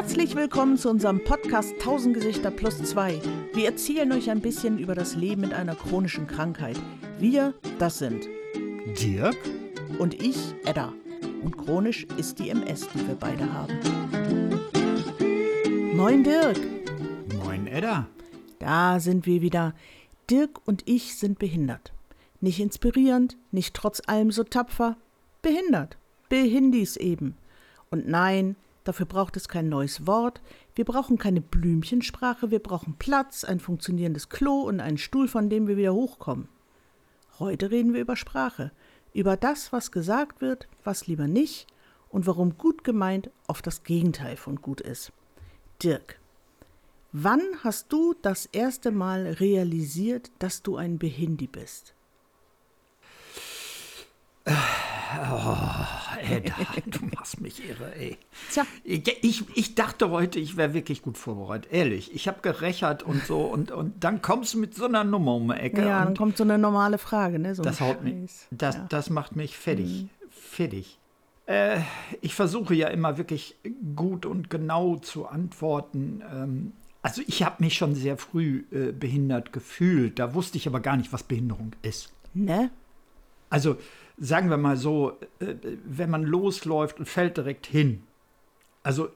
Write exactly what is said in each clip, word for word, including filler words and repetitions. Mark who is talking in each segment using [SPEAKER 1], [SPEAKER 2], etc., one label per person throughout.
[SPEAKER 1] Herzlich willkommen zu unserem Podcast tausend Gesichter plus zwei. Wir erzählen euch ein bisschen über das Leben mit einer chronischen Krankheit. Wir, das sind
[SPEAKER 2] Dirk
[SPEAKER 1] und ich, Edda. Und chronisch ist die M S, die wir beide haben. Moin Dirk.
[SPEAKER 2] Moin Edda.
[SPEAKER 1] Da sind wir wieder. Dirk und ich sind behindert. Nicht inspirierend, nicht trotz allem so tapfer. Behindert. Behindis eben. Und nein, dafür braucht es kein neues Wort. Wir brauchen keine Blümchensprache. Wir brauchen Platz, ein funktionierendes Klo und einen Stuhl, von dem wir wieder hochkommen. Heute reden wir über Sprache. Über das, was gesagt wird, was lieber nicht und warum gut gemeint oft das Gegenteil von gut ist. Dirk, wann hast du das erste Mal realisiert, dass du ein Behindi bist?
[SPEAKER 2] Oh, Edda, du machst mich irre, ey.
[SPEAKER 1] Tja.
[SPEAKER 2] Ich, ich dachte heute, ich wäre wirklich gut vorbereitet, ehrlich. Ich habe gerechert und so und, und dann kommst du mit so einer Nummer um die Ecke.
[SPEAKER 1] Ja,
[SPEAKER 2] und
[SPEAKER 1] dann kommt so eine normale Frage, ne? So
[SPEAKER 2] das haut mich, das,
[SPEAKER 1] ja.
[SPEAKER 2] das macht mich fertig, mhm. fertig. Äh, ich versuche ja immer wirklich gut und genau zu antworten. Ähm, also ich habe mich schon sehr früh äh, behindert gefühlt. Da wusste ich aber gar nicht, was Behinderung ist.
[SPEAKER 1] Ne?
[SPEAKER 2] Also sagen wir mal so, äh, wenn man losläuft und fällt direkt hin. Also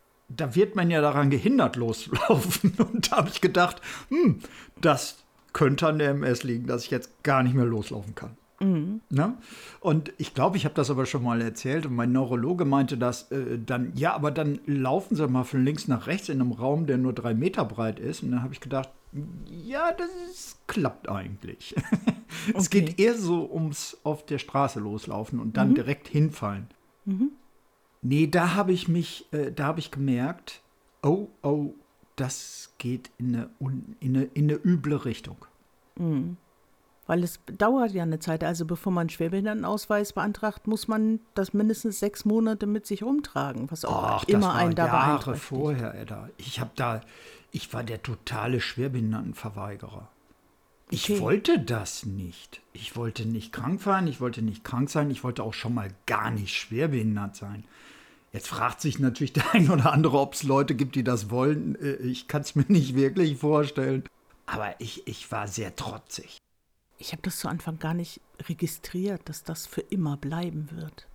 [SPEAKER 2] da wird man ja daran gehindert loslaufen. Und da habe ich gedacht, hm, das könnte an der M S liegen, dass ich jetzt gar nicht mehr loslaufen kann. Mhm. Ne? Und ich glaube, ich habe das aber schon mal erzählt und mein Neurologe meinte das äh, dann, ja, aber dann laufen Sie mal von links nach rechts in einem Raum, der nur drei Meter breit ist. Und dann habe ich gedacht, ja, das ist, klappt eigentlich. Okay. Es geht eher so ums auf der Straße loslaufen und dann mhm. direkt hinfallen. Mhm. Nee, da habe ich mich, äh, da habe ich gemerkt, oh, oh, das geht in eine, in eine, in eine üble Richtung.
[SPEAKER 1] Mhm. Weil es dauert ja eine Zeit, also bevor man einen Schwerbehindertenausweis beantragt, muss man das mindestens sechs Monate mit sich rumtragen, was auch
[SPEAKER 2] Och,
[SPEAKER 1] immer einen dabei
[SPEAKER 2] Jahre
[SPEAKER 1] beeinträchtigt.
[SPEAKER 2] vorher, Edda. Ich habe da, ich war der totale Schwerbehindertenverweigerer. Ich okay. wollte das nicht. Ich wollte nicht krank sein, ich wollte nicht krank sein, ich wollte auch schon mal gar nicht schwerbehindert sein. Jetzt fragt sich natürlich der ein oder andere, ob es Leute gibt, die das wollen. Ich kann es mir nicht wirklich vorstellen. Aber ich, ich war sehr trotzig.
[SPEAKER 1] Ich habe das zu Anfang gar nicht registriert, dass das für immer bleiben wird.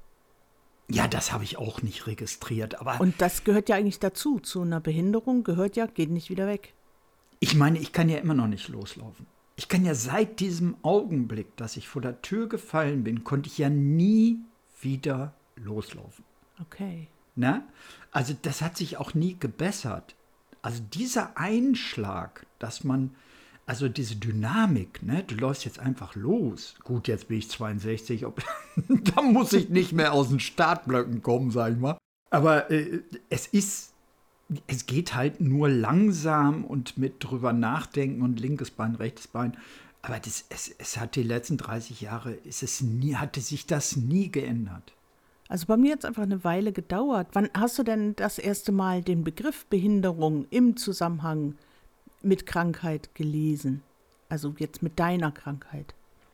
[SPEAKER 2] Ja, das habe ich auch nicht registriert. Aber
[SPEAKER 1] und das gehört ja eigentlich dazu. Zu einer Behinderung gehört ja, geht nicht wieder weg.
[SPEAKER 2] Ich meine, ich kann ja immer noch nicht loslaufen. Ich kann ja seit diesem Augenblick, dass ich vor der Tür gefallen bin, konnte ich ja nie wieder loslaufen.
[SPEAKER 1] Okay.
[SPEAKER 2] Na? Also das hat sich auch nie gebessert. Also dieser Einschlag, dass man, also diese Dynamik, ne, du läufst jetzt einfach los. Gut, jetzt bin ich zweiundsechzig, ob, da muss ich nicht mehr aus den Startblöcken kommen, sag ich mal. Aber äh, es ist, es geht halt nur langsam und mit drüber nachdenken und linkes Bein, rechtes Bein. Aber das, es, es hat die letzten dreißig Jahre, ist es nie, hatte sich das nie geändert.
[SPEAKER 1] Also bei mir hat es einfach eine Weile gedauert. Wann hast du denn das erste Mal den Begriff Behinderung im Zusammenhang mit Krankheit gelesen? Also jetzt mit deiner Krankheit?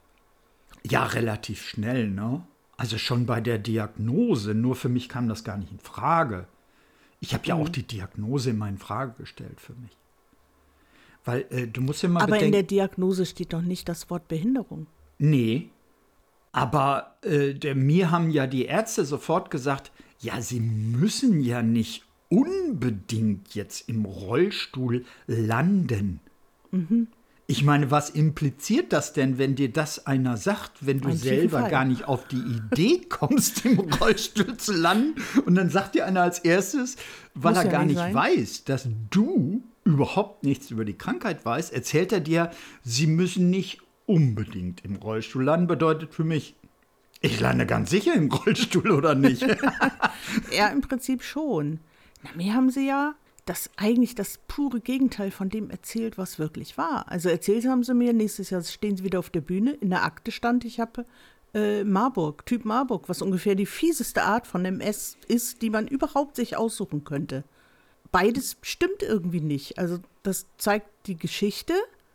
[SPEAKER 2] Ja, relativ schnell, ne? Also schon bei der Diagnose, nur für mich kam das gar nicht in Frage. Ich habe ja mhm. auch die Diagnose immer in Frage gestellt für mich. Weil äh, du musst ja mal
[SPEAKER 1] Aber
[SPEAKER 2] bedenken,
[SPEAKER 1] in der Diagnose steht doch nicht das Wort Behinderung.
[SPEAKER 2] Nee, aber äh, der, mir haben ja die Ärzte sofort gesagt, ja, sie müssen ja nicht unbedingt jetzt im Rollstuhl landen. Mhm. Ich meine, was impliziert das denn, wenn dir das einer sagt, wenn du
[SPEAKER 1] Ein
[SPEAKER 2] selber gar nicht auf die Idee kommst, im Rollstuhl zu landen? Und dann sagt dir einer als erstes, weil
[SPEAKER 1] Muss
[SPEAKER 2] er
[SPEAKER 1] ja
[SPEAKER 2] gar
[SPEAKER 1] nicht
[SPEAKER 2] nicht
[SPEAKER 1] sein.
[SPEAKER 2] weiß, dass du überhaupt nichts über die Krankheit weißt, erzählt er dir, sie müssen nicht unbedingt im Rollstuhl landen. Bedeutet für mich, ich lande ganz sicher im Rollstuhl, oder nicht?
[SPEAKER 1] Ja, im Prinzip schon. Na, mir haben sie ja das eigentlich das pure Gegenteil von dem erzählt, was wirklich war. Also erzählt haben sie mir, nächstes Jahr stehen sie wieder auf der Bühne. In der Akte stand, ich habe äh, Marburg, Typ Marburg, was ungefähr die fieseste Art von M S ist, die man überhaupt sich aussuchen könnte. Beides stimmt irgendwie nicht. Also das zeigt die Geschichte.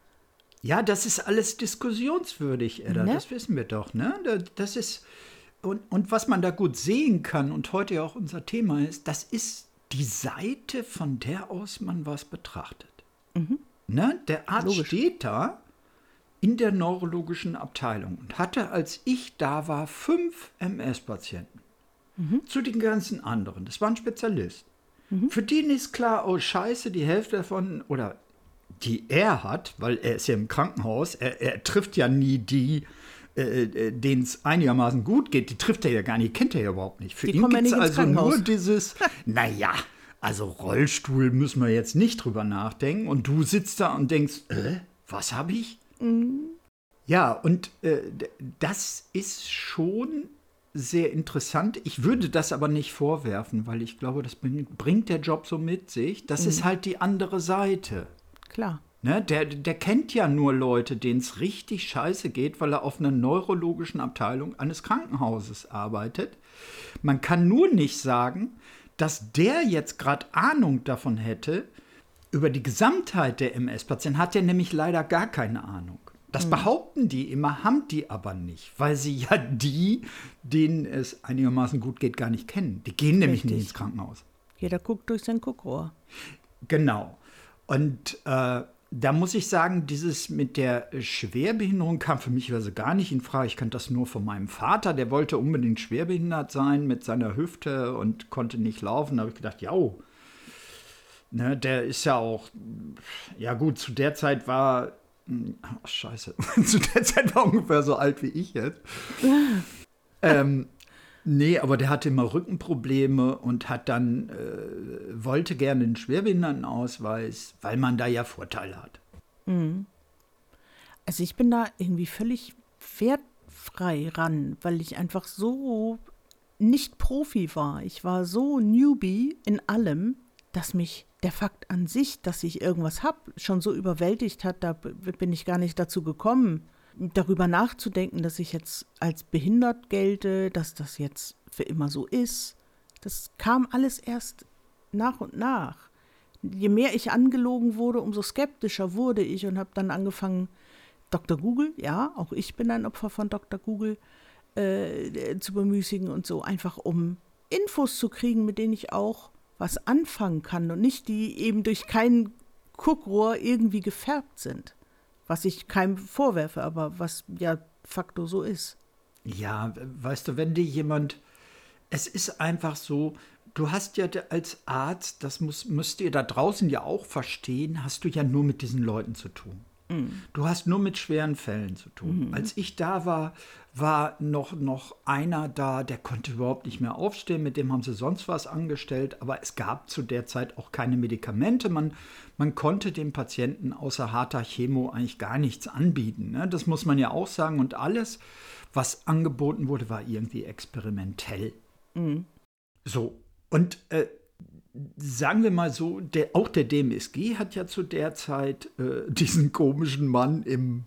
[SPEAKER 2] Ja, das ist alles diskussionswürdig, Edda. Ne? Das wissen wir doch, ne? Das ist, und, und was man da gut sehen kann und heute ja auch unser Thema ist, das ist die Seite, von der aus man was betrachtet. Mhm. Ne? Der Arzt Logisch. steht da in der neurologischen Abteilung und hatte, als ich da war, fünf M S-Patienten. Mhm. Zu den ganzen anderen. Das war ein Spezialist. Mhm. Für den ist klar, oh Scheiße, die Hälfte davon, oder die er hat, weil er ist ja im Krankenhaus, er, er trifft ja nie die, äh, denen es einigermaßen gut geht, die trifft er ja gar nicht, kennt er ja überhaupt nicht. Für die ihn gibt es also nur dieses, naja, also Rollstuhl müssen wir jetzt nicht drüber nachdenken. Und du sitzt da und denkst, äh, was habe ich? Mhm. Ja, und äh, das ist schon sehr interessant. Ich würde das aber nicht vorwerfen, weil ich glaube, das bringt der Job so mit sich. Das mhm. ist halt die andere Seite.
[SPEAKER 1] Klar.
[SPEAKER 2] Ne, der, der kennt ja nur Leute, denen es richtig scheiße geht, weil er auf einer neurologischen Abteilung eines Krankenhauses arbeitet. Man kann nur nicht sagen, dass der jetzt gerade Ahnung davon hätte, über die Gesamtheit der M S-Patienten hat er nämlich leider gar keine Ahnung. Das mhm. behaupten die immer, haben die aber nicht, weil sie ja die, denen es einigermaßen gut geht, gar nicht kennen. Die gehen nämlich Richtig. nicht ins Krankenhaus.
[SPEAKER 1] Jeder guckt durch sein Guckrohr.
[SPEAKER 2] Genau. Und äh, da muss ich sagen, dieses mit der Schwerbehinderung kam für mich also gar nicht in Frage. Ich kannte das nur von meinem Vater. Der wollte unbedingt schwerbehindert sein mit seiner Hüfte und konnte nicht laufen. Da habe ich gedacht, ja, ne, der ist ja auch, ja gut, zu der Zeit war, oh, scheiße, zu der Zeit war ungefähr so alt wie ich jetzt. ähm, Nee, aber der hatte immer Rückenprobleme und hat dann, äh, wollte gerne einen Schwerbehindertenausweis, weil man da ja Vorteile hat.
[SPEAKER 1] Mhm. Also ich bin da irgendwie völlig wertfrei ran, weil ich einfach so nicht Profi war. Ich war so Newbie in allem, dass mich der Fakt an sich, dass ich irgendwas habe, schon so überwältigt hat, da bin ich gar nicht dazu gekommen, darüber nachzudenken, dass ich jetzt als behindert gelte, dass das jetzt für immer so ist. Das kam alles erst nach und nach. Je mehr ich angelogen wurde, umso skeptischer wurde ich und habe dann angefangen, Doktor Google, ja, auch ich bin ein Opfer von Doktor Google, äh, zu bemüßigen und so, einfach um Infos zu kriegen, mit denen ich auch was anfangen kann und nicht die eben durch kein Guckrohr irgendwie gefärbt sind. Was ich keinem vorwerfe, aber was ja facto so ist.
[SPEAKER 2] Ja, weißt du, wenn dir jemand, es ist einfach so, du hast ja als Arzt, das muss, müsst ihr da draußen ja auch verstehen, hast du ja nur mit diesen Leuten zu tun. Mhm. Du hast nur mit schweren Fällen zu tun. Mhm. Als ich da war, war noch, noch einer da, der konnte überhaupt nicht mehr aufstehen, mit dem haben sie sonst was angestellt, aber es gab zu der Zeit auch keine Medikamente. Man, man konnte dem Patienten außer harter Chemo eigentlich gar nichts anbieten. Ne? Das muss man ja auch sagen. Und alles, was angeboten wurde, war irgendwie experimentell. Mhm. So, und äh, sagen wir mal so, der, auch der D M S G hat ja zu der Zeit äh, diesen komischen Mann im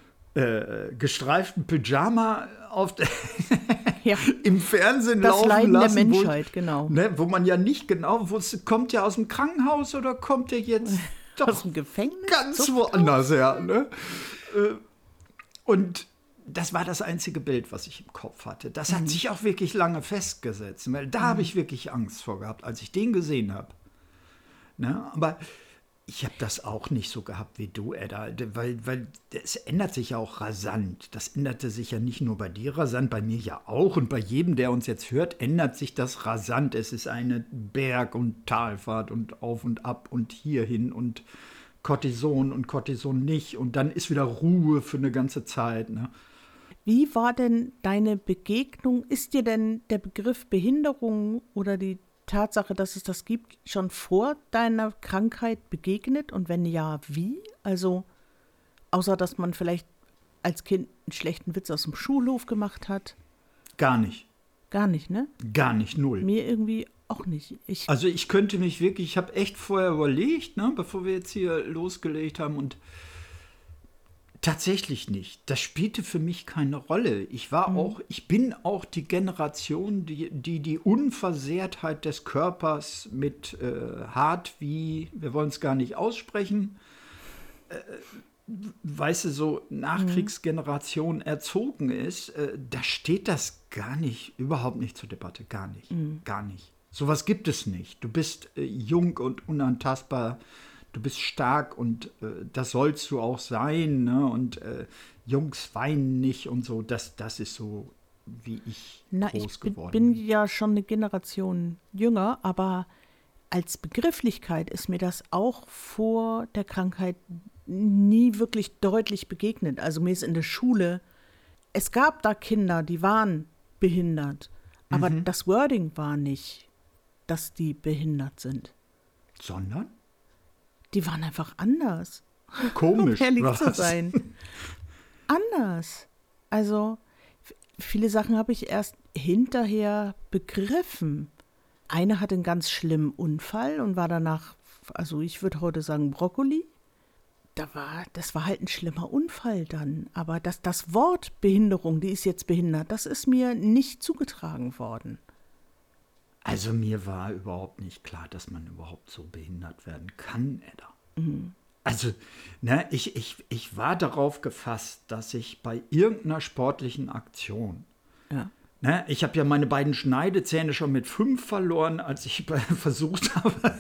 [SPEAKER 2] äh, gestreiften Pyjama auf der ja. im Fernsehen
[SPEAKER 1] das
[SPEAKER 2] laufen
[SPEAKER 1] Leiden
[SPEAKER 2] lassen.
[SPEAKER 1] Der Menschheit, wo, genau.
[SPEAKER 2] Ne, wo man ja nicht genau wusste, kommt der aus dem Krankenhaus oder kommt der jetzt doch
[SPEAKER 1] aus dem Gefängnis?
[SPEAKER 2] Ganz Zuchthaus? Woanders her. Ne? Äh, und das war das einzige Bild, was ich im Kopf hatte. Das hat mhm. sich auch wirklich lange festgesetzt, weil da mhm. habe ich wirklich Angst vor gehabt, als ich den gesehen habe. Ne? Aber ich habe das auch nicht so gehabt wie du, Edda, weil, weil es ändert sich ja auch rasant. Das änderte sich ja nicht nur bei dir rasant, bei mir ja auch. Und bei jedem, der uns jetzt hört, ändert sich das rasant. Es ist eine Berg- und Talfahrt und auf und ab und hierhin und Cortison und Cortison nicht. Und dann ist wieder Ruhe für eine ganze Zeit, ne?
[SPEAKER 1] Wie war denn deine Begegnung? Ist dir denn der Begriff Behinderung oder die Tatsache, dass es das gibt, schon vor deiner Krankheit begegnet? Und wenn ja, wie? Also, außer dass man vielleicht als Kind einen schlechten Witz aus dem Schulhof gemacht hat?
[SPEAKER 2] Gar nicht.
[SPEAKER 1] Gar nicht, ne?
[SPEAKER 2] Gar nicht, null.
[SPEAKER 1] Mir irgendwie auch nicht. Ich
[SPEAKER 2] also ich könnte mich wirklich, ich habe echt vorher überlegt, ne, bevor wir jetzt hier losgelegt haben und tatsächlich nicht. Das spielte für mich keine Rolle. Ich war mhm. auch, ich bin auch die Generation, die die, die Unversehrtheit des Körpers mit äh, hart wie, wir wollen es gar nicht aussprechen, äh, weißt du, so Nachkriegsgeneration mhm. erzogen ist, äh, da steht das gar nicht, überhaupt nicht zur Debatte. Gar nicht. Mhm. Gar nicht. Sowas gibt es nicht. Du bist äh, jung und unantastbar, du bist stark und äh, das sollst du auch sein. Ne? Und äh, Jungs weinen nicht und so. Das, das ist so, wie ich
[SPEAKER 1] Na,
[SPEAKER 2] groß
[SPEAKER 1] ich bin,
[SPEAKER 2] geworden
[SPEAKER 1] bin
[SPEAKER 2] bin.
[SPEAKER 1] ja schon eine Generation jünger, aber als Begrifflichkeit ist mir das auch vor der Krankheit nie wirklich deutlich begegnet. Also mir ist in der Schule, es gab da Kinder, die waren behindert, aber
[SPEAKER 2] Mhm.
[SPEAKER 1] das Wording war nicht, dass die behindert sind.
[SPEAKER 2] Sondern?
[SPEAKER 1] Die waren einfach anders, um
[SPEAKER 2] Komisch.
[SPEAKER 1] ehrlich
[SPEAKER 2] was?
[SPEAKER 1] zu sein. Anders. Also f- viele Sachen habe ich erst hinterher begriffen. Eine hatte einen ganz schlimmen Unfall und war danach, also ich würde heute sagen Brokkoli. Da war, das war halt ein schlimmer Unfall dann. Aber das, das Wort Behinderung, die ist jetzt behindert, das ist mir nicht zugetragen worden.
[SPEAKER 2] Also mir war überhaupt nicht klar, dass man überhaupt so behindert werden kann, Edda.
[SPEAKER 1] Mhm.
[SPEAKER 2] Also, ne, ich, ich, ich war darauf gefasst, dass ich bei irgendeiner sportlichen Aktion,
[SPEAKER 1] Ja.
[SPEAKER 2] ne, ich habe ja meine beiden Schneidezähne schon mit fünf verloren, als ich bei- versucht habe,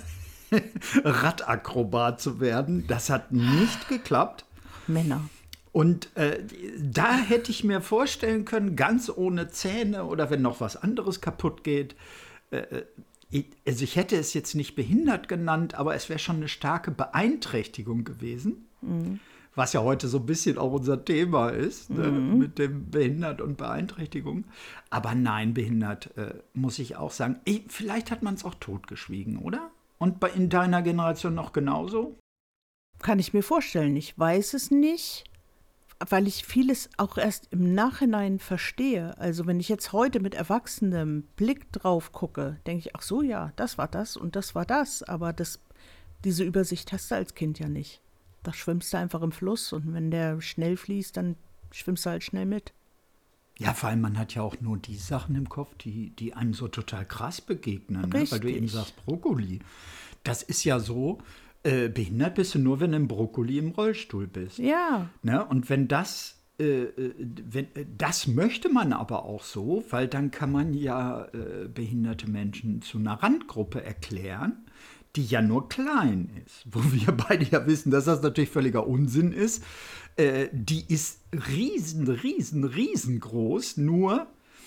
[SPEAKER 2] Radakrobat zu werden. Das hat nicht geklappt.
[SPEAKER 1] Männer.
[SPEAKER 2] Und äh, da hätte ich mir vorstellen können, ganz ohne Zähne oder wenn noch was anderes kaputt geht, äh, ich, also ich hätte es jetzt nicht behindert genannt, aber es wäre schon eine starke Beeinträchtigung gewesen,
[SPEAKER 1] Mhm.
[SPEAKER 2] was ja heute so ein bisschen auch unser Thema ist, ne, mit dem Behindert und Beeinträchtigung. Aber nein, behindert, äh, muss ich auch sagen. Ich, vielleicht hat man es auch totgeschwiegen, oder? Und bei, in deiner Generation noch genauso?
[SPEAKER 1] Kann ich mir vorstellen. Ich weiß es nicht, weil ich vieles auch erst im Nachhinein verstehe. Also wenn ich jetzt heute mit erwachsenem Blick drauf gucke, denke ich, ach so, ja, das war das und das war das. Aber das, diese Übersicht hast du als Kind ja nicht. Da schwimmst du einfach im Fluss und wenn der schnell fließt, dann schwimmst du halt schnell mit.
[SPEAKER 2] Ja, vor allem, man hat ja auch nur die Sachen im Kopf, die, die einem so total krass begegnen. Ne? Weil du eben
[SPEAKER 1] Richtig.
[SPEAKER 2] sagst, Brokkoli. Das ist ja so, äh, behindert bist du nur, wenn du im Brokkoli im Rollstuhl bist.
[SPEAKER 1] Ja,
[SPEAKER 2] Ne? Und wenn das, äh, äh, wenn, äh, das möchte man aber auch so, weil dann kann man ja äh, behinderte Menschen zu einer Randgruppe erklären, die ja nur klein ist. Wo wir beide ja wissen, dass das natürlich völliger Unsinn ist. Äh, die ist riesen, riesen, riesengroß, nur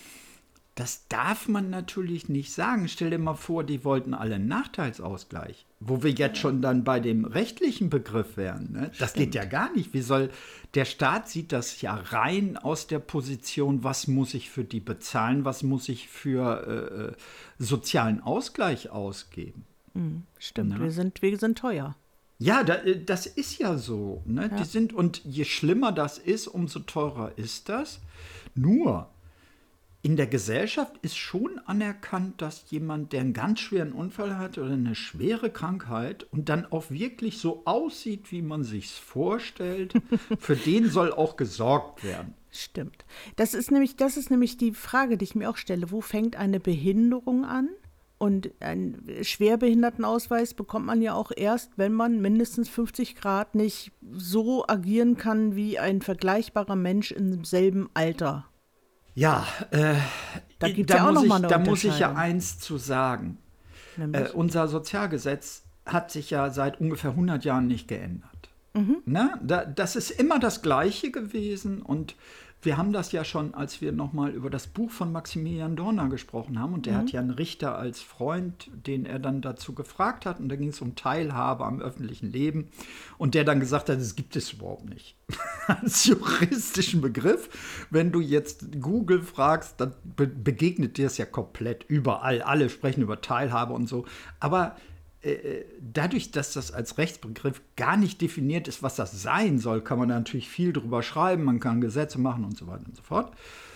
[SPEAKER 2] das darf man natürlich nicht sagen. Stell dir mal vor, die wollten alle einen Nachteilsausgleich. Wo wir jetzt schon dann bei dem rechtlichen Begriff wären. Ne? Das geht ja gar nicht. Wie soll, der Staat sieht das ja rein aus der Position, was muss ich für die bezahlen, was muss ich für äh, sozialen Ausgleich ausgeben.
[SPEAKER 1] stimmt.
[SPEAKER 2] Na?
[SPEAKER 1] Wir sind, wir sind teuer.
[SPEAKER 2] Ja, da, äh, das ist ja so. Ne?
[SPEAKER 1] Ja.
[SPEAKER 2] Die sind, und je schlimmer das ist, umso teurer ist das. Nur, in der Gesellschaft ist schon anerkannt, dass jemand, der einen ganz schweren Unfall hat oder eine schwere Krankheit und dann auch wirklich so aussieht, wie man sich's vorstellt, für den soll auch gesorgt werden.
[SPEAKER 1] Stimmt. Das ist nämlich, das ist nämlich die Frage, die ich mir auch stelle. Wo fängt eine Behinderung an? Und einen Schwerbehindertenausweis bekommt man ja auch erst, wenn man mindestens fünfzig Grad nicht so agieren kann wie ein vergleichbarer Mensch im selben Alter.
[SPEAKER 2] Ja, äh,
[SPEAKER 1] Da gibt's ja auch
[SPEAKER 2] muss
[SPEAKER 1] noch
[SPEAKER 2] ich,
[SPEAKER 1] mal eine
[SPEAKER 2] da muss ich ja
[SPEAKER 1] Unterscheidung.
[SPEAKER 2] eins zu sagen.
[SPEAKER 1] Nämlich,
[SPEAKER 2] Äh, unser Sozialgesetz hat sich ja seit ungefähr hundert Jahren nicht geändert. Ne? Da, das ist immer das Gleiche gewesen und wir haben das ja schon, als wir nochmal über das Buch von Maximilian Dorner gesprochen haben und der hat ja einen Richter als Freund, den er dann dazu gefragt hat und da ging es um Teilhabe am öffentlichen Leben und der dann gesagt hat, das gibt es überhaupt nicht. Als juristischen Begriff, wenn du jetzt Google fragst, dann be begegnet dir es ja komplett überall. Alle sprechen über Teilhabe und so, aber äh, dadurch, dass das als Rechtsbegriff gar nicht definiert ist, was das sein soll, kann man da natürlich viel drüber schreiben, man kann Gesetze machen und so weiter und so fort.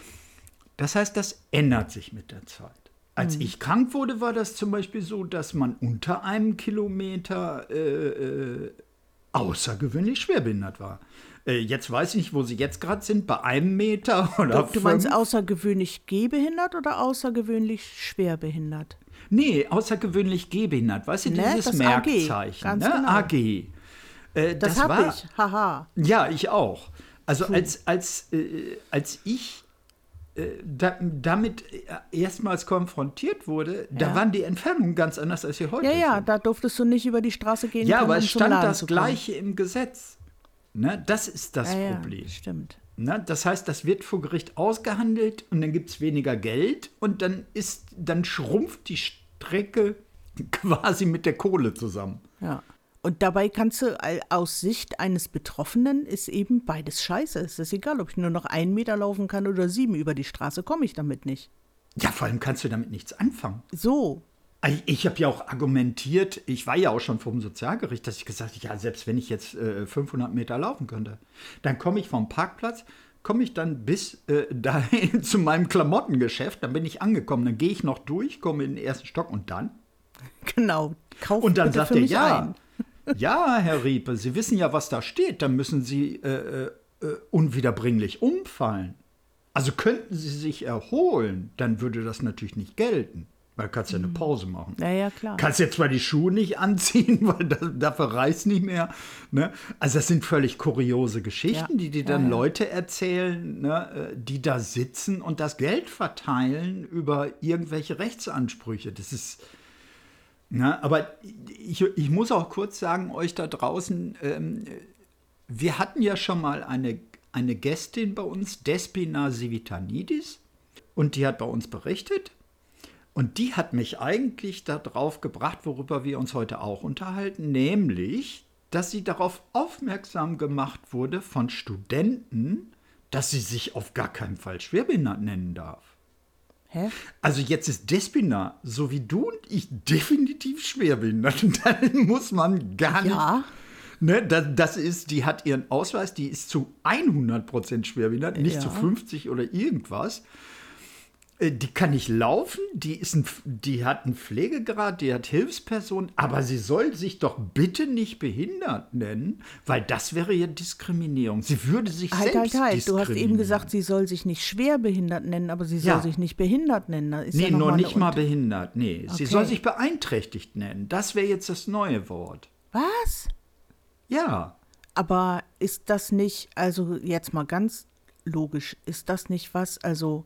[SPEAKER 2] Das heißt, das ändert sich mit der Zeit. Als ich krank wurde, war das zum Beispiel so, dass man unter einem Kilometer äh, äh, außergewöhnlich schwerbehindert war. Äh, jetzt weiß ich nicht, wo sie jetzt gerade sind, bei einem Meter oder
[SPEAKER 1] du, du meinst
[SPEAKER 2] fünf.
[SPEAKER 1] außergewöhnlich gehbehindert oder außergewöhnlich schwerbehindert?
[SPEAKER 2] Nee, außergewöhnlich gehbehindert. Weißt du,
[SPEAKER 1] Ne,
[SPEAKER 2] dieses
[SPEAKER 1] das A G,
[SPEAKER 2] Merkzeichen,
[SPEAKER 1] ganz
[SPEAKER 2] ne?
[SPEAKER 1] genau.
[SPEAKER 2] A G. Äh,
[SPEAKER 1] Das,
[SPEAKER 2] das
[SPEAKER 1] hab
[SPEAKER 2] war,
[SPEAKER 1] ich, haha.
[SPEAKER 2] Ja, ich auch. Also als, als, äh, als ich äh, da, damit erstmals konfrontiert wurde, da
[SPEAKER 1] Ja.
[SPEAKER 2] waren die Entfernungen ganz anders, als sie heute
[SPEAKER 1] Ja, ja,
[SPEAKER 2] sind.
[SPEAKER 1] da durftest du nicht über die Straße gehen
[SPEAKER 2] Ja,
[SPEAKER 1] können,
[SPEAKER 2] aber
[SPEAKER 1] um
[SPEAKER 2] es
[SPEAKER 1] zum
[SPEAKER 2] stand
[SPEAKER 1] Laden
[SPEAKER 2] das
[SPEAKER 1] zu kommen.
[SPEAKER 2] Gleiche im Gesetz. Ne? Das ist das
[SPEAKER 1] ja,
[SPEAKER 2] Problem.
[SPEAKER 1] Ja, stimmt.
[SPEAKER 2] Ne? Das heißt, das wird vor Gericht ausgehandelt und dann gibt es weniger Geld und dann ist, dann schrumpft die Strecke quasi mit der Kohle zusammen.
[SPEAKER 1] Ja. Und dabei kannst du all- aus Sicht eines Betroffenen ist eben beides scheiße. Es ist egal, ob ich nur noch einen Meter laufen kann oder sieben über die Straße, komme ich damit nicht.
[SPEAKER 2] Ja, vor allem kannst du damit nichts anfangen.
[SPEAKER 1] So.
[SPEAKER 2] Ich, ich habe ja auch argumentiert, ich war ja auch schon vom Sozialgericht, dass ich gesagt habe, ja, selbst wenn ich jetzt äh, fünfhundert Meter laufen könnte, dann komme ich vom Parkplatz, komme ich dann bis äh, dahin zu meinem Klamottengeschäft, dann bin ich angekommen, dann gehe ich noch durch, komme in den ersten Stock und dann?
[SPEAKER 1] Genau. Kauf
[SPEAKER 2] Und dann
[SPEAKER 1] bitte
[SPEAKER 2] sagt
[SPEAKER 1] für
[SPEAKER 2] er,
[SPEAKER 1] mich
[SPEAKER 2] ja,
[SPEAKER 1] ein.
[SPEAKER 2] ja, Herr Riepe, Sie wissen ja, was da steht, dann müssen Sie äh, äh, unwiederbringlich umfallen. Also könnten Sie sich erholen, dann würde das natürlich nicht gelten. Weil du kannst ja eine Pause machen.
[SPEAKER 1] Ja, ja, klar.
[SPEAKER 2] Kannst jetzt zwar die Schuhe nicht anziehen, weil das, dafür reißt nicht mehr. Ne? Also das sind völlig kuriose Geschichten,
[SPEAKER 1] Ja.
[SPEAKER 2] die dir
[SPEAKER 1] Ja,
[SPEAKER 2] dann
[SPEAKER 1] ja.
[SPEAKER 2] Leute erzählen, ne, die da sitzen und das Geld verteilen über irgendwelche Rechtsansprüche. Das ist, ne, aber ich, ich muss auch kurz sagen, euch da draußen, ähm, wir hatten ja schon mal eine, eine Gästin bei uns, Despina Sivitanidis, und die hat bei uns berichtet. Und die hat mich eigentlich darauf gebracht, worüber wir uns heute auch unterhalten, nämlich, dass sie darauf aufmerksam gemacht wurde von Studenten, dass sie sich auf gar keinen Fall schwerbehindert nennen darf.
[SPEAKER 1] Hä?
[SPEAKER 2] Also jetzt ist Despina, so wie du und ich, definitiv schwerbehindert. Dann muss man gar nicht...
[SPEAKER 1] Ja.
[SPEAKER 2] Ne, das, das ist, die hat ihren Ausweis, die ist zu hundert Prozent schwerbehindert, nicht
[SPEAKER 1] Ja.
[SPEAKER 2] zu fünfzig oder irgendwas. Die kann nicht laufen, die, ist ein, die hat einen Pflegegrad, die hat Hilfsperson, aber sie soll sich doch bitte nicht behindert nennen, weil das wäre ja Diskriminierung. Sie würde sich
[SPEAKER 1] Halt,
[SPEAKER 2] selbst
[SPEAKER 1] halt, halt. Du hast
[SPEAKER 2] diskriminieren.
[SPEAKER 1] eben gesagt, sie soll sich nicht schwerbehindert nennen, aber sie soll
[SPEAKER 2] Ja.
[SPEAKER 1] sich nicht behindert nennen. Da ist
[SPEAKER 2] Nee,
[SPEAKER 1] ja noch
[SPEAKER 2] nur
[SPEAKER 1] mal
[SPEAKER 2] nicht
[SPEAKER 1] eine
[SPEAKER 2] mal
[SPEAKER 1] Unter-
[SPEAKER 2] behindert. Nee, sie
[SPEAKER 1] Okay.
[SPEAKER 2] soll sich beeinträchtigt nennen. Das wäre jetzt das neue Wort.
[SPEAKER 1] Was?
[SPEAKER 2] Ja.
[SPEAKER 1] Aber ist das nicht, also jetzt mal ganz logisch, ist das nicht was, also,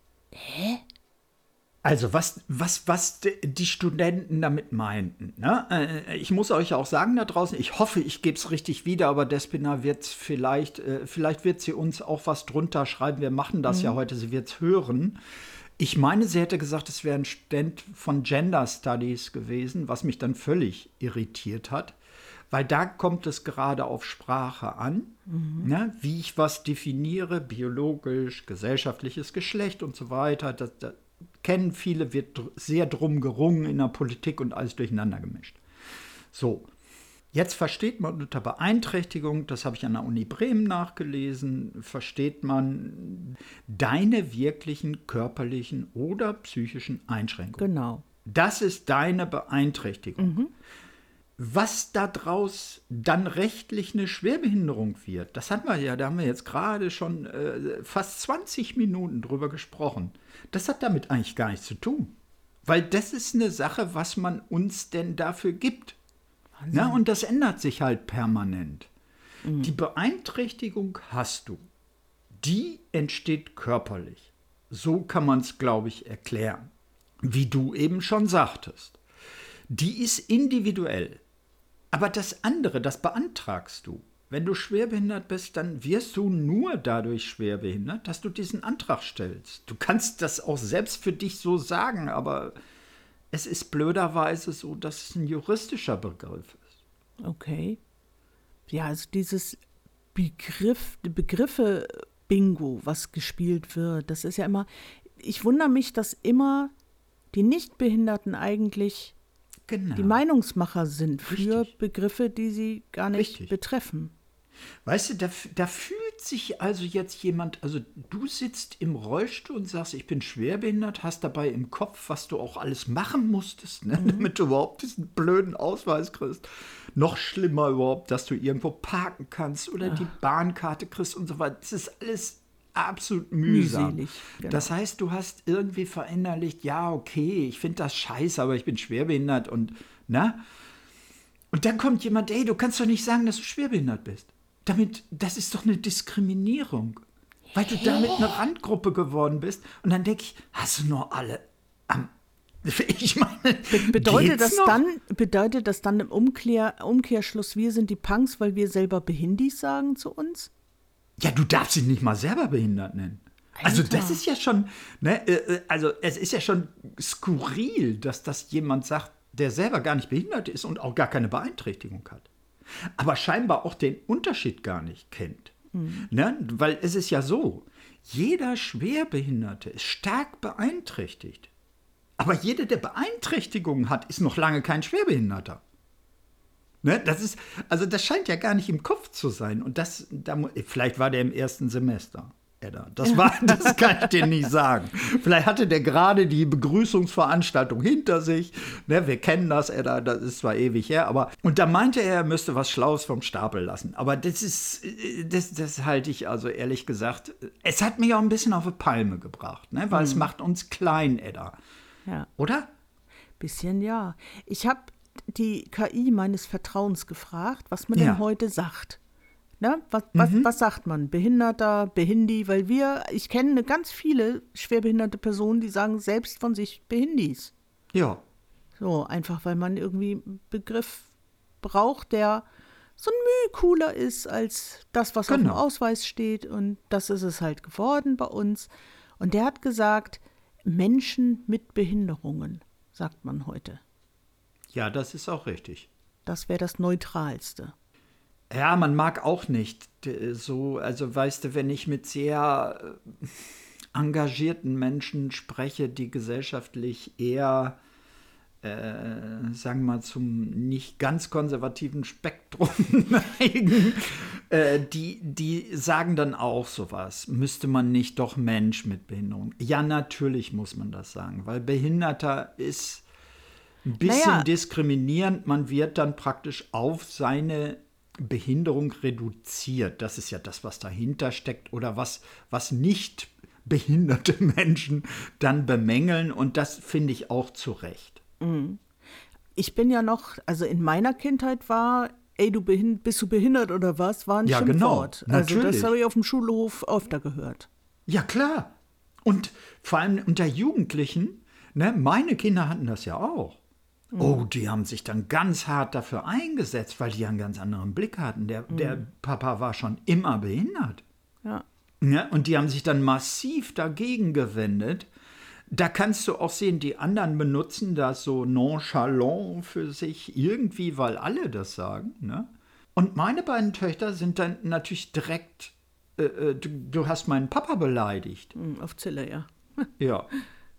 [SPEAKER 2] Also was, was, was die Studenten damit meinten. Ne? Äh, Ich muss euch auch sagen da draußen, ich hoffe, ich gebe es richtig wieder, aber Despina wird es vielleicht, äh, vielleicht wird sie uns auch was drunter schreiben. Wir machen das ja heute, sie wird es hören. Ich meine, sie hätte gesagt, es wäre ein Student von Gender Studies gewesen, was mich dann völlig irritiert hat. Weil da kommt es gerade auf Sprache an, ne? Wie ich was definiere, biologisch, gesellschaftliches Geschlecht und so weiter. Das, das kennen viele, wird dr- sehr drum gerungen in der Politik und alles durcheinander gemischt. So, jetzt versteht man unter Beeinträchtigung, das habe ich an der Uni Bremen nachgelesen, versteht man deine wirklichen körperlichen oder psychischen Einschränkungen.
[SPEAKER 1] genau.
[SPEAKER 2] Das ist deine Beeinträchtigung. Was daraus dann rechtlich eine Schwerbehinderung wird, das hatten wir ja, da haben wir jetzt gerade schon äh, fast zwanzig Minuten drüber gesprochen. Das hat damit eigentlich gar nichts zu tun. Weil das ist eine Sache, was man uns denn dafür gibt. Na, und das ändert sich halt permanent. Die Beeinträchtigung hast du. Die entsteht körperlich. So kann man es, glaube ich, erklären. Wie du eben schon sagtest. Die ist individuell. Aber das andere, das beantragst du. Wenn du schwerbehindert bist, dann wirst du nur dadurch schwerbehindert, dass du diesen Antrag stellst. Du kannst das auch selbst für dich so sagen, aber es ist blöderweise so, dass es ein juristischer Begriff ist.
[SPEAKER 1] Okay. Ja, also dieses Begriff, Begriffe-Bingo, was gespielt wird, das ist ja immer, ich wundere mich, dass immer die Nichtbehinderten eigentlich
[SPEAKER 2] Genau.
[SPEAKER 1] die Meinungsmacher sind für
[SPEAKER 2] Richtig.
[SPEAKER 1] Begriffe, die sie gar nicht
[SPEAKER 2] Richtig.
[SPEAKER 1] betreffen.
[SPEAKER 2] Weißt du, da, da fühlt sich also jetzt jemand, also du sitzt im Rollstuhl und sagst, ich bin schwerbehindert, hast dabei im Kopf, was du auch alles machen musstest, ne, damit du überhaupt diesen blöden Ausweis kriegst. Noch schlimmer überhaupt, dass du irgendwo parken kannst oder die Bahnkarte kriegst und so weiter. Das ist alles absolut mühsam.
[SPEAKER 1] Mühselig, genau.
[SPEAKER 2] Das heißt, du hast irgendwie verinnerlicht, ja, okay, ich finde das scheiße, aber ich bin schwerbehindert und, na? Und dann kommt jemand, ey, du kannst doch nicht sagen, dass du schwerbehindert bist. Damit, das ist doch eine Diskriminierung. weil du damit eine Randgruppe geworden bist. Und dann denke ich, hast du nur alle am... Ich meine,
[SPEAKER 1] Be- bedeutet, das
[SPEAKER 2] noch?
[SPEAKER 1] dann, bedeutet das dann im Umkehr, Umkehrschluss, wir sind die Punks, weil wir selber Behindis sagen zu uns?
[SPEAKER 2] Ja, du darfst dich nicht mal selber behindert nennen. Also
[SPEAKER 1] Alter.
[SPEAKER 2] das ist ja schon, ne, äh, also es ist ja schon skurril, dass das jemand sagt, der selber gar nicht behindert ist und auch gar keine Beeinträchtigung hat. Aber scheinbar auch den Unterschied gar nicht kennt. Mhm. Ne? Weil es ist ja so, jeder Schwerbehinderte ist stark beeinträchtigt. Aber jeder, der Beeinträchtigungen hat, ist noch lange kein Schwerbehinderter. Ne? Das ist, also das scheint ja gar nicht im Kopf zu sein. Und das, da, vielleicht war der im ersten Semester. Edda. Das, war, das kann ich dir nicht sagen. Vielleicht hatte der gerade die Begrüßungsveranstaltung hinter sich. Ne, wir kennen das, Edda, das ist zwar ewig her, aber. Und da meinte er, er müsste was Schlaues vom Stapel lassen. Aber das ist, das, das halte ich also ehrlich gesagt, es hat mich auch ein bisschen auf eine Palme gebracht, ne, weil mhm. es macht uns klein, Edda.
[SPEAKER 1] Ja.
[SPEAKER 2] Oder?
[SPEAKER 1] Bisschen ja. Ich habe die K I meines Vertrauens gefragt, was man
[SPEAKER 2] Ja.
[SPEAKER 1] denn heute sagt. Ne? Was, was,
[SPEAKER 2] Mhm.
[SPEAKER 1] was sagt man? Behinderter, Behindi? Weil wir, ich kenne ganz viele schwerbehinderte Personen, die sagen selbst von sich Behindis.
[SPEAKER 2] Ja.
[SPEAKER 1] So, einfach weil man irgendwie einen Begriff braucht, der so ein Mühe cooler ist als das, was
[SPEAKER 2] Genau.
[SPEAKER 1] auf dem Ausweis steht. Und das ist es halt geworden bei uns. Und der hat gesagt, Menschen mit Behinderungen, sagt man heute.
[SPEAKER 2] Ja, das ist auch richtig.
[SPEAKER 1] Das wäre das Neutralste.
[SPEAKER 2] Ja, man mag auch nicht äh, so, also weißt du, wenn ich mit sehr äh, engagierten Menschen spreche, die gesellschaftlich eher, äh, sagen wir mal, zum nicht ganz konservativen Spektrum neigen, äh, die, die sagen dann auch sowas. Müsste man nicht doch Mensch mit Behinderung? Ja, natürlich muss man das sagen, weil Behinderter ist ein bisschen
[SPEAKER 1] Naja.
[SPEAKER 2] diskriminierend. Man wird dann praktisch auf seine Behinderung reduziert. Das ist ja das, was dahinter steckt oder was, was nicht behinderte Menschen dann bemängeln. Und das finde ich auch zu Recht.
[SPEAKER 1] Ich bin ja noch, also in meiner Kindheit war, ey, du behind, bist du behindert oder was, war ein
[SPEAKER 2] Ja,
[SPEAKER 1] Schimpfwort.
[SPEAKER 2] genau,
[SPEAKER 1] Also
[SPEAKER 2] natürlich.
[SPEAKER 1] das habe ich auf dem Schulhof öfter gehört.
[SPEAKER 2] Ja, klar. Und vor allem unter Jugendlichen, ne, meine Kinder hatten das ja auch. Oh, die haben sich dann ganz hart dafür eingesetzt, weil die einen ganz anderen Blick hatten. Der,
[SPEAKER 1] Mhm.
[SPEAKER 2] der Papa war schon immer behindert.
[SPEAKER 1] Ja.
[SPEAKER 2] Ja, und die haben sich dann massiv dagegen gewendet. Da kannst du auch sehen, die anderen benutzen das so nonchalant für sich irgendwie, weil alle das sagen. Ne? Und meine beiden Töchter sind dann natürlich direkt, äh, äh, du, du hast meinen Papa beleidigt.
[SPEAKER 1] Hm, auf Zille, ja.
[SPEAKER 2] Ja.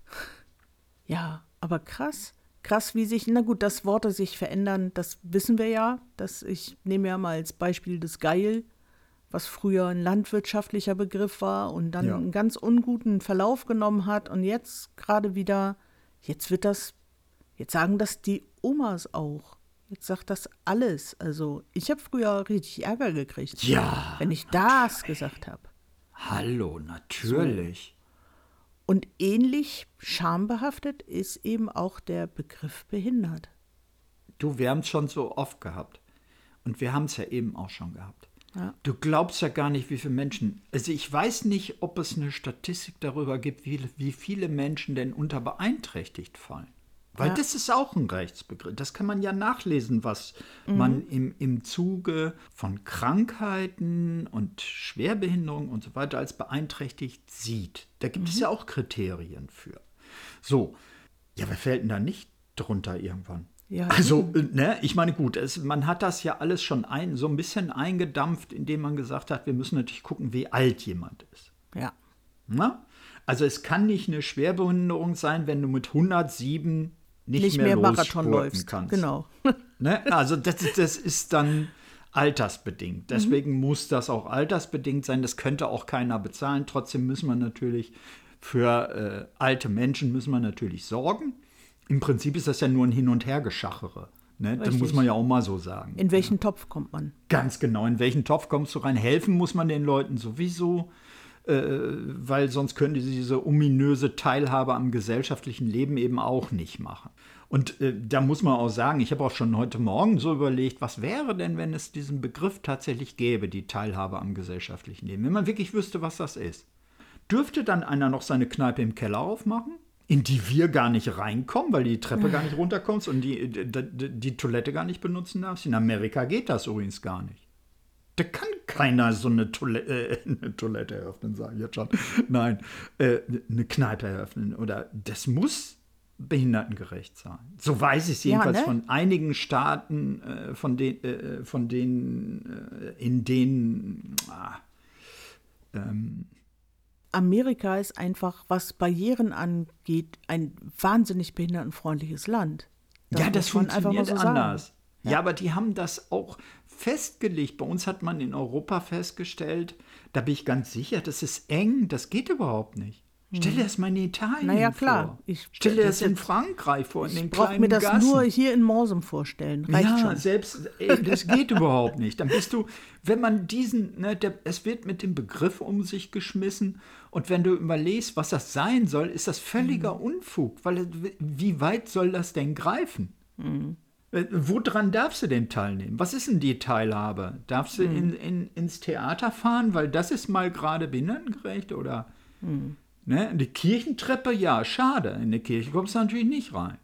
[SPEAKER 1] Ja, aber krass. Krass, wie sich, na gut, dass Worte sich verändern, das wissen wir ja. Dass ich nehme ja mal als Beispiel das Geil, was früher ein landwirtschaftlicher Begriff war und dann
[SPEAKER 2] Ja.
[SPEAKER 1] einen ganz unguten Verlauf genommen hat. Und jetzt gerade wieder, jetzt wird das, jetzt sagen das die Omas auch. Jetzt sagt das alles. Also ich habe früher richtig Ärger gekriegt,
[SPEAKER 2] Ja.
[SPEAKER 1] wenn ich das gesagt habe.
[SPEAKER 2] Hallo, natürlich.
[SPEAKER 1] Und ähnlich schambehaftet ist eben auch der Begriff behindert.
[SPEAKER 2] Du, wir haben es schon so oft gehabt. Und wir haben es ja eben auch schon gehabt.
[SPEAKER 1] Ja.
[SPEAKER 2] Du glaubst ja gar nicht, wie viele Menschen. Also ich weiß nicht, ob es eine Statistik darüber gibt, wie, wie viele Menschen denn unter beeinträchtigt fallen. Weil
[SPEAKER 1] Ja.
[SPEAKER 2] das ist auch ein Rechtsbegriff. Das kann man ja nachlesen, was man im, im Zuge von Krankheiten und Schwerbehinderung und so weiter als beeinträchtigt sieht. Da gibt es ja auch Kriterien für. So, ja, wer fällt denn da nicht drunter irgendwann?
[SPEAKER 1] Ja,
[SPEAKER 2] Also, äh, ne, ich meine, gut, es, man hat das ja alles schon ein, so ein bisschen eingedampft, indem man gesagt hat, wir müssen natürlich gucken, wie alt jemand ist.
[SPEAKER 1] Ja.
[SPEAKER 2] Na? Also es kann nicht eine Schwerbehinderung sein, wenn du mit hundertsieben nicht,
[SPEAKER 1] Nicht
[SPEAKER 2] mehr,
[SPEAKER 1] mehr Marathon
[SPEAKER 2] losspurten
[SPEAKER 1] läufst.
[SPEAKER 2] kannst.
[SPEAKER 1] Genau.
[SPEAKER 2] Ne? Also das, ist- das ist dann altersbedingt. Deswegen
[SPEAKER 1] Mhm.
[SPEAKER 2] muss das auch altersbedingt sein. Das könnte auch keiner bezahlen. Trotzdem müssen wir natürlich für äh, alte Menschen müssen wir natürlich sorgen. Im Prinzip ist das ja nur ein Hin- und Hergeschachere. Ne? Das
[SPEAKER 1] Richtig.
[SPEAKER 2] muss man ja auch mal so sagen.
[SPEAKER 1] In welchen Topf kommt man?
[SPEAKER 2] Ganz genau, in welchen Topf kommst du rein? Helfen muss man den Leuten sowieso, äh, weil sonst können die diese ominöse Teilhabe am gesellschaftlichen Leben eben auch nicht machen. Und äh, da muss man auch sagen, ich habe auch schon heute Morgen so überlegt, was wäre denn, wenn es diesen Begriff tatsächlich gäbe, die Teilhabe am gesellschaftlichen Leben, wenn man wirklich wüsste, was das ist. Dürfte dann einer noch seine Kneipe im Keller aufmachen, in die wir gar nicht reinkommen, weil die Treppe gar nicht runterkommst und die, die, die, die Toilette gar nicht benutzen darfst? In Amerika geht das übrigens gar nicht. Da kann keiner so eine Toilette, äh, eine Toilette eröffnen, sage ich jetzt schon. Nein, äh, eine Kneipe eröffnen. Oder das muss behindertengerecht sein. So weiß ich es jedenfalls ja, ne? von einigen Staaten, äh, von, den, äh, von denen, äh, in denen ah, ähm,
[SPEAKER 1] Amerika ist einfach, was Barrieren angeht, ein wahnsinnig behindertenfreundliches Land.
[SPEAKER 2] Das ja, das funktioniert so anders. Ja. ja, aber die haben das auch festgelegt. Bei uns hat man in Europa festgestellt, da bin ich ganz sicher, das ist eng, das geht überhaupt nicht. Stell dir das mal in Italien
[SPEAKER 1] naja, klar.
[SPEAKER 2] vor.
[SPEAKER 1] Ich,
[SPEAKER 2] Stell dir das in Frankreich vor, in den kleinen
[SPEAKER 1] Ich brauche mir das
[SPEAKER 2] Gassen.
[SPEAKER 1] nur hier in Morsum vorstellen. Reicht
[SPEAKER 2] ja,
[SPEAKER 1] schon.
[SPEAKER 2] selbst, ey, das geht überhaupt nicht. Dann bist du, wenn man diesen, ne, der, es wird mit dem Begriff um sich geschmissen und wenn du überlegst, was das sein soll, ist das völliger mhm. Unfug, weil wie weit soll das denn greifen? Mhm. Woran darfst du denn teilnehmen? Was ist denn die Teilhabe? Darfst du mhm. in, in, ins Theater fahren, weil das ist mal gerade behindertengerecht oder... Mhm. Ne, die Kirchentreppe, ja, schade. In die Kirche kommst du natürlich nicht rein.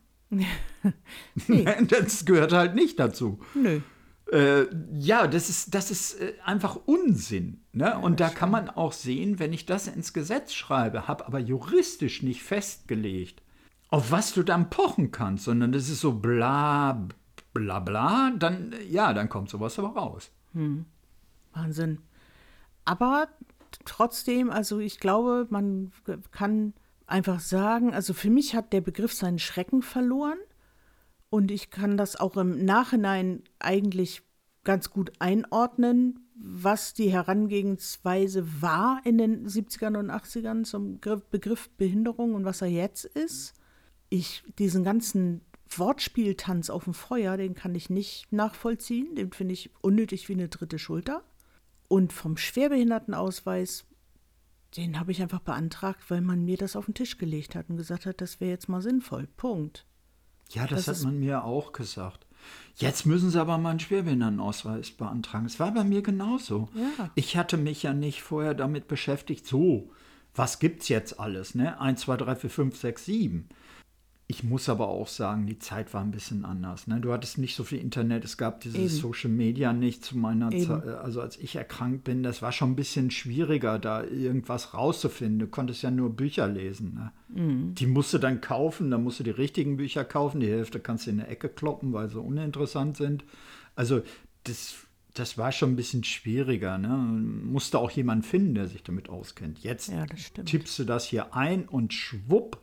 [SPEAKER 2] Nee. Das gehört halt nicht dazu.
[SPEAKER 1] Nö.
[SPEAKER 2] Äh, ja, das ist, das ist äh, einfach Unsinn. Ne? Ja, und da kann man auch sehen, wenn ich das ins Gesetz schreibe, habe aber juristisch nicht festgelegt, auf was du dann pochen kannst, sondern das ist so bla, bla, bla, dann, ja, dann kommt sowas aber raus.
[SPEAKER 1] Hm. Wahnsinn. Aber trotzdem, also ich glaube, man kann einfach sagen, also für mich hat der Begriff seinen Schrecken verloren und ich kann das auch im Nachhinein eigentlich ganz gut einordnen, was die Herangehensweise war in den siebzigern und achtzigern zum Begriff Behinderung und was er jetzt ist. Ich, diesen ganzen Wortspieltanz auf dem Feuer, den kann ich nicht nachvollziehen, den finde ich unnötig wie eine dritte Schulter. Und vom Schwerbehindertenausweis, den habe ich einfach beantragt, weil man mir das auf den Tisch gelegt hat und gesagt hat, das wäre jetzt mal sinnvoll. Punkt.
[SPEAKER 2] Ja, das, das hat man mir auch gesagt. Jetzt müssen Sie aber mal einen Schwerbehindertenausweis beantragen. Es war bei mir genauso.
[SPEAKER 1] Ja.
[SPEAKER 2] Ich hatte mich ja nicht vorher damit beschäftigt, so, was gibt's jetzt alles, ne? eins, zwei, drei, vier, fünf, sechs, sieben. Ich muss aber auch sagen, die Zeit war ein bisschen anders. Ne? Du hattest nicht so viel Internet, es gab dieses Eben. Social Media nicht zu meiner Zeit. Also als ich erkrankt bin, das war schon ein bisschen schwieriger, da irgendwas rauszufinden. Du konntest ja nur Bücher lesen. Ne? Mhm. Die musst du dann kaufen, dann musst du die richtigen Bücher kaufen. Die Hälfte kannst du in eine Ecke kloppen, weil sie uninteressant sind. Also das, das war schon ein bisschen schwieriger. Ne? Musste auch jemand finden, der sich damit auskennt. Jetzt
[SPEAKER 1] ja, das stimmt.
[SPEAKER 2] tippst du das hier ein und schwupp.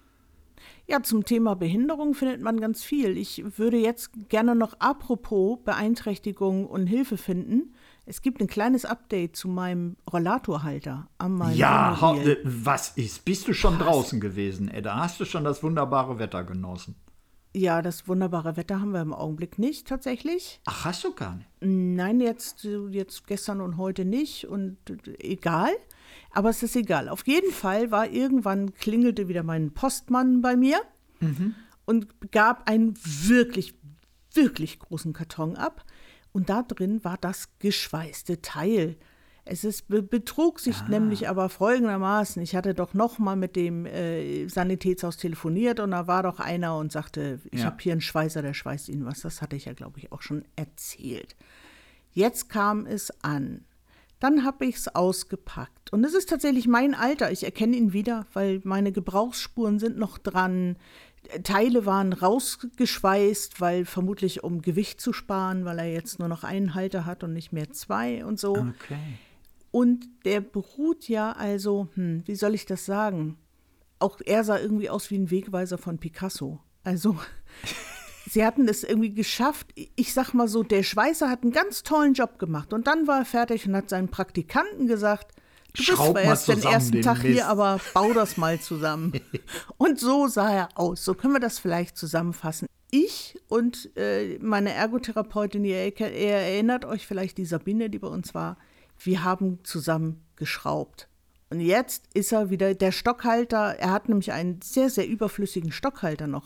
[SPEAKER 1] Ja, zum Thema Behinderung findet man ganz viel. Ich würde jetzt gerne noch apropos Beeinträchtigung und Hilfe finden. Es gibt ein kleines Update zu meinem Rollatorhalter an meinem
[SPEAKER 2] Ja, ha, was ist? Bist du schon was? draußen gewesen, Edda? Hast du schon das wunderbare Wetter genossen?
[SPEAKER 1] Ja, das wunderbare Wetter haben wir im Augenblick nicht tatsächlich.
[SPEAKER 2] Ach, hast du gar nicht?
[SPEAKER 1] Nein, jetzt, jetzt gestern und heute nicht und egal. Aber es ist egal. Auf jeden Fall war irgendwann, klingelte wieder mein Postmann bei mir mhm. und gab einen wirklich, wirklich großen Karton ab. Und da drin war das geschweißte Teil. Es ist, betrug sich ah. nämlich aber folgendermaßen. Ich hatte doch noch mal mit dem äh, Sanitätshaus telefoniert und da war doch einer und sagte, ich ja. habe hier einen Schweißer, der schweißt Ihnen was. Das hatte ich ja, glaube ich, auch schon erzählt. Jetzt kam es an. Dann habe ich es ausgepackt. Und es ist tatsächlich mein Alter. Ich erkenne ihn wieder, weil meine Gebrauchsspuren sind noch dran. Teile waren rausgeschweißt, weil vermutlich um Gewicht zu sparen, weil er jetzt nur noch einen Halter hat und nicht mehr zwei und so.
[SPEAKER 2] Okay.
[SPEAKER 1] Und der beruht ja also, hm, wie soll ich das sagen? Auch er sah irgendwie aus wie ein Wegweiser von Picasso. Also sie hatten es irgendwie geschafft. Ich sag mal so, der Schweißer hat einen ganz tollen Job gemacht. Und dann war er fertig und hat seinen Praktikanten gesagt, du bist zwar erst den ersten den Tag Mist. hier, aber bau das mal zusammen. Und so sah er aus. So können wir das vielleicht zusammenfassen. Ich und äh, meine Ergotherapeutin, ihr, ihr erinnert euch vielleicht die Sabine, die bei uns war, wir haben zusammen geschraubt. Und jetzt ist er wieder der Stockhalter. Er hat nämlich einen sehr, sehr überflüssigen Stockhalter noch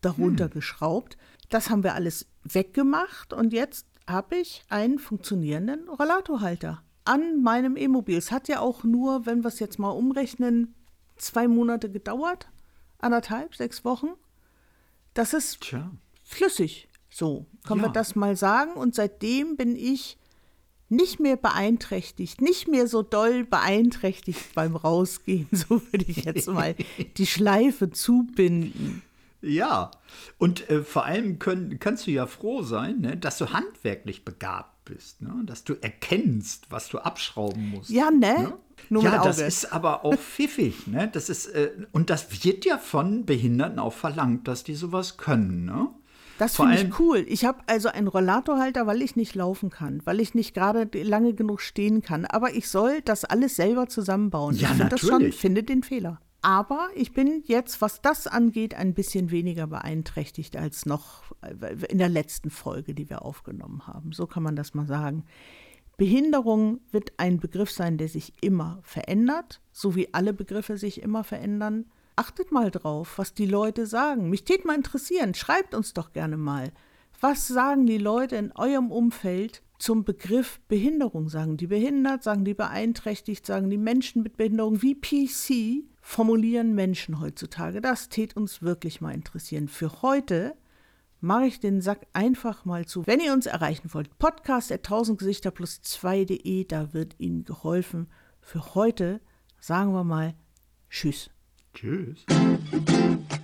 [SPEAKER 1] darunter hm. geschraubt. Das haben wir alles weggemacht und jetzt habe ich einen funktionierenden Rollatorhalter an meinem E-Mobil. Es hat ja auch nur, wenn wir es jetzt mal umrechnen, zwei Monate gedauert, anderthalb, sechs Wochen. Das ist Tja. flüssig. So, können ja. wir das mal sagen. Und seitdem bin ich nicht mehr beeinträchtigt, nicht mehr so doll beeinträchtigt beim Rausgehen. So würde ich jetzt mal die Schleife zubinden.
[SPEAKER 2] Ja, und äh, vor allem können, kannst du ja froh sein, ne, dass du handwerklich begabt bist, ne, dass du erkennst, was du abschrauben musst.
[SPEAKER 1] Ja, ne? ne?
[SPEAKER 2] Nur ja, das ist aber auch pfiffig. Ne? Das ist, äh, und das wird ja von Behinderten auch verlangt, dass die sowas können. Ne?
[SPEAKER 1] Das finde ich cool. Ich habe also einen Rollatorhalter, weil ich nicht laufen kann, weil ich nicht gerade lange genug stehen kann. Aber ich soll das alles selber zusammenbauen.
[SPEAKER 2] Ja,
[SPEAKER 1] ich finde das schon,
[SPEAKER 2] natürlich.
[SPEAKER 1] finde den Fehler. Aber ich bin jetzt, was das angeht, ein bisschen weniger beeinträchtigt als noch in der letzten Folge, die wir aufgenommen haben. So kann man das mal sagen. Behinderung wird ein Begriff sein, der sich immer verändert, so wie alle Begriffe sich immer verändern. Achtet mal drauf, was die Leute sagen. Mich täte mal interessieren, schreibt uns doch gerne mal. Was sagen die Leute in eurem Umfeld zum Begriff Behinderung? Sagen die behindert, sagen die beeinträchtigt, sagen die Menschen mit Behinderung? Wie P C formulieren Menschen heutzutage? Das täte uns wirklich mal interessieren. Für heute mache ich den Sack einfach mal zu. Wenn ihr uns erreichen wollt, podcast at tausend Gesichter plus zwei punkt de, da wird Ihnen geholfen. Für heute sagen wir mal Tschüss.
[SPEAKER 2] Tschüss.